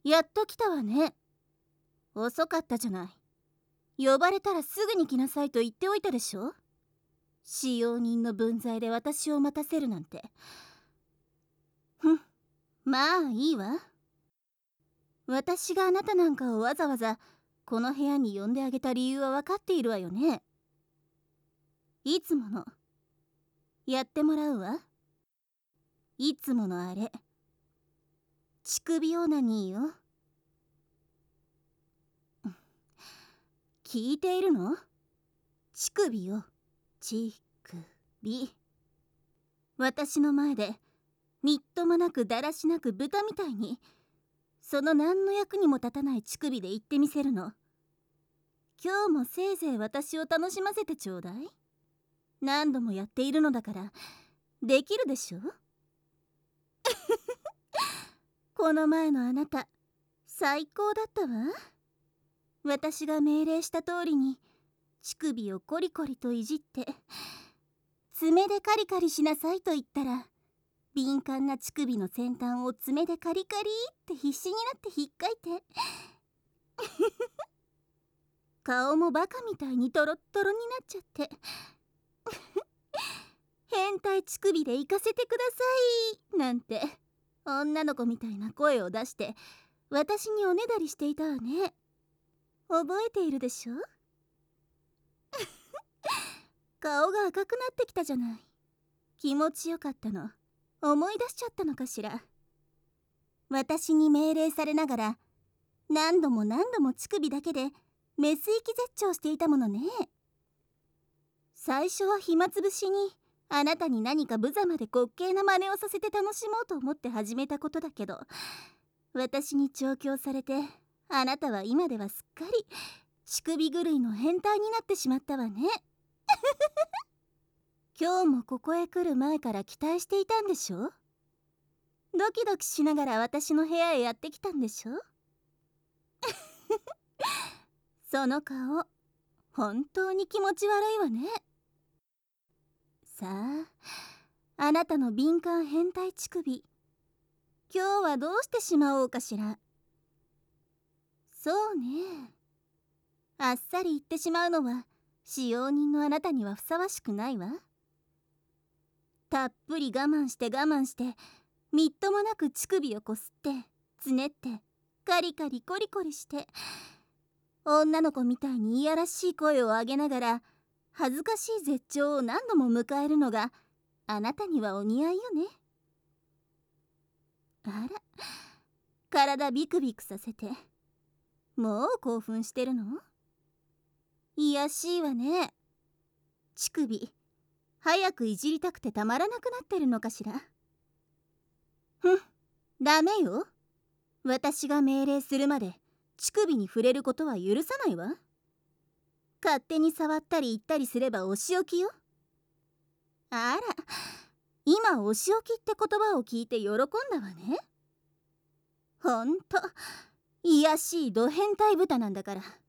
やっと来たわね。遅かったじゃない。呼ばれたらすぐに来なさいと言っておいたでしょ。使用人の分際で私を待たせるなんて。まあいいわ。私があなたなんかをわざわざこの部屋に呼んであげた理由は分かっているわよね。いつものやってもらうわ。いつものあれ、乳首オナニーよ。聞いているの？乳首よ、乳首。私の前でみっともなくだらしなく豚みたいにその何の役にも立たない乳首で言ってみせるの。今日もせいぜい私を楽しませてちょうだい。何度もやっているのだからできるでしょ。この前のあなた最高だったわ。私が命令した通りに乳首をコリコリといじって爪でカリカリしなさいと言ったら、敏感な乳首の先端を爪でカリカリって必死になって引っかいて顔もバカみたいにトロットロになっちゃって変態乳首で行かせてくださいなんて女の子みたいな声を出して私におねだりしていたわね。覚えているでしょ。顔が赤くなってきたじゃない。気持ちよかったの思い出しちゃったのかしら。私に命令されながら何度も何度も乳首だけでメス息絶頂していたものね。最初は暇つぶしにあなたに何か無様で滑稽な真似をさせて楽しもうと思って始めたことだけど、私に調教されてあなたは今ではすっかり乳首狂いの変態になってしまったわね。今日もここへ来る前から期待していたんでしょ。ドキドキしながら私の部屋へやってきたんでしょ。その顔本当に気持ち悪いわね。さあ、あなたの敏感変態乳首、今日はどうしてしまおうかしら。そうね、あっさり言ってしまうのは使用人のあなたにはふさわしくないわ。たっぷり我慢して我慢してみっともなく乳首をこすってつねってカリカリコリコリして女の子みたいにいやらしい声を上げながら恥ずかしい絶頂を何度も迎えるのがあなたにはお似合いよね。あら、体ビクビクさせてもう興奮してるの？いやしいわね。乳首早くいじりたくてたまらなくなってるのかしら。ダメよ。私が命令するまで乳首に触れることは許さないわ。勝手に触ったり言ったりすればお仕置きよ。あら、今お仕置きって言葉を聞いて喜んだわね。ほんと、いやしいド変態豚なんだから。